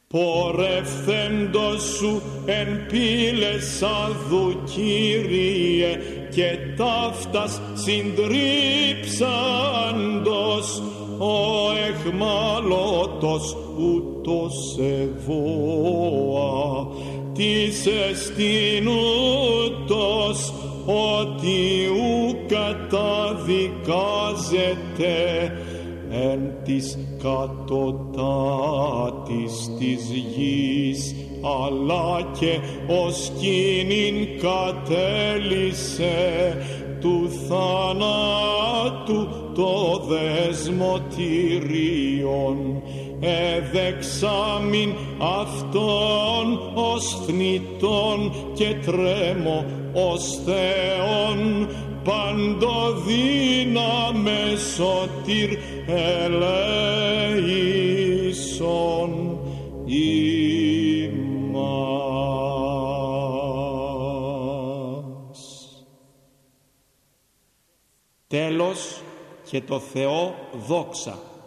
Πορευθέντος σου εν πύλες αδού, Κύριε, και ταύτας συντρίψαντος, ο εχμάλωτος ούτως εβόα, της εστιν ούτως, ότι ου καταδικάζεται εν της κατωτάτης της γης, αλλά και ως κείνην κατέλυσε του θανάτου το δεσμοτηρίον, εδεξάμην αυτόν ως θνητόν και τρέμω ως Θεόν, παντοδύναμε σωτήρ ελέησον ημάς. Τέλος, και το Θεό δόξα.